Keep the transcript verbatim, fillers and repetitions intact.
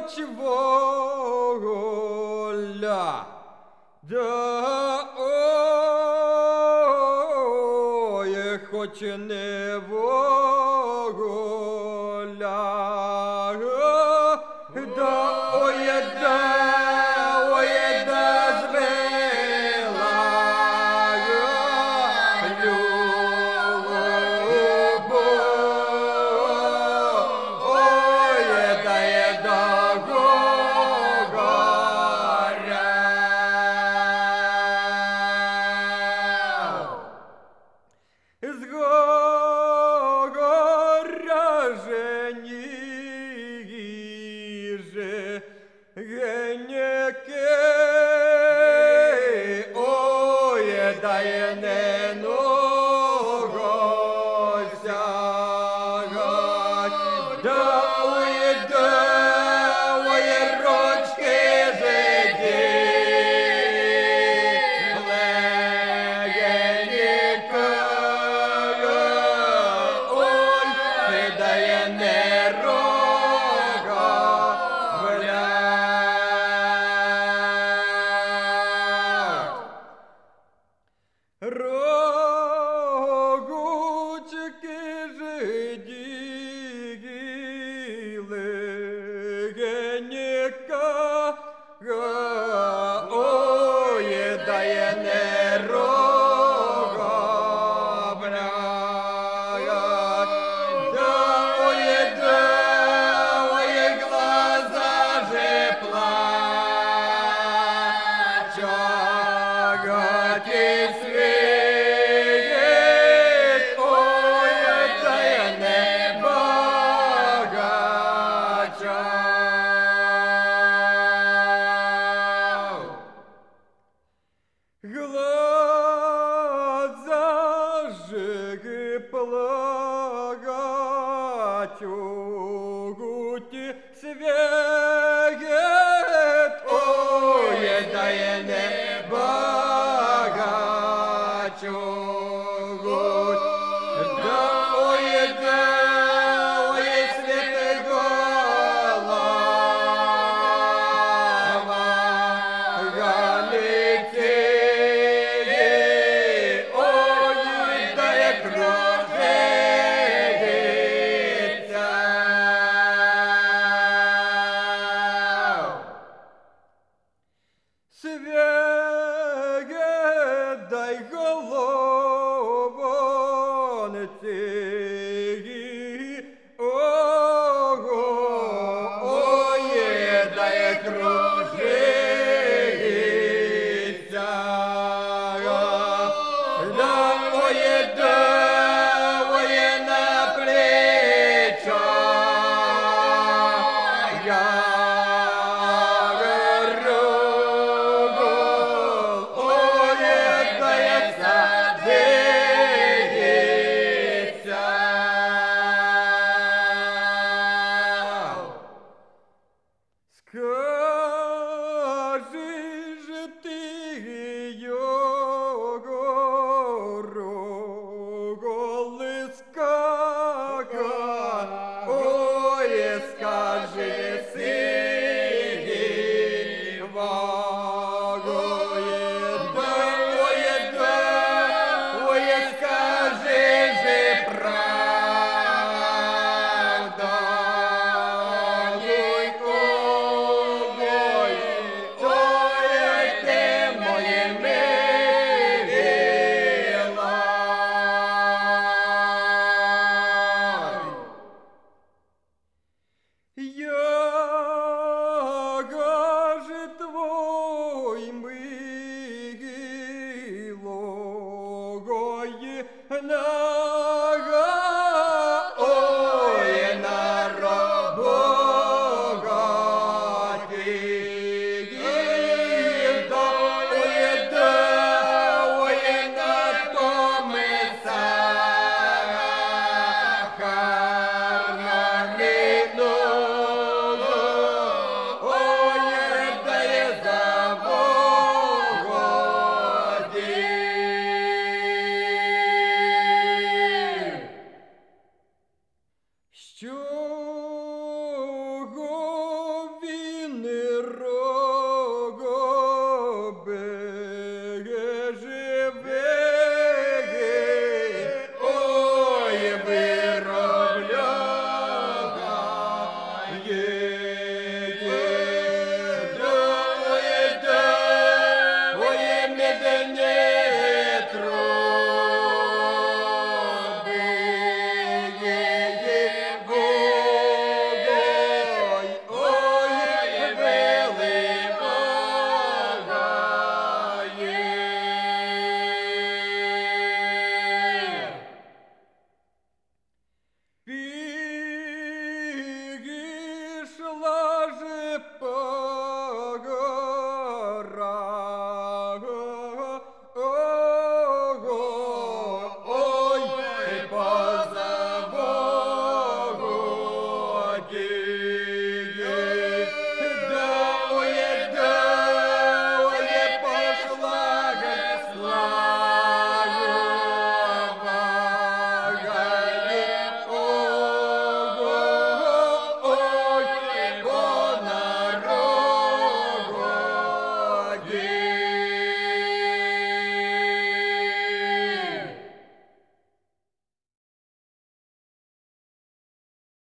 хоч воля, да ой, хоч не воля, да ой, да ой, да звела любов, ой, да є до горя. З горя женіже генеке, ой, да є не ногося, да ой, да ой, рочки жиді, легенька, ой, да є не рога, рогучки жиділи, генька, ой, да є не рога, блядь, да ой, да ой, глаза же плачуть, і світ, ой, да є не багача. Глаза же плачуть, свет, ой, да є не багачуть, да ой, да ой, світ голова Галиції, ой, да є кружиться. Свет, дай головонці, ого, ой, дай кружиться, да ой, да ой, на плечах я скажи же ти його роголискака, ой, скажи сивагої, да ой, да ой, скажи же правда. Яга же твой милогой нога, ой, на богатый, да ой, да ой, на том и сахарный ног, ой, да є заводи. Що миру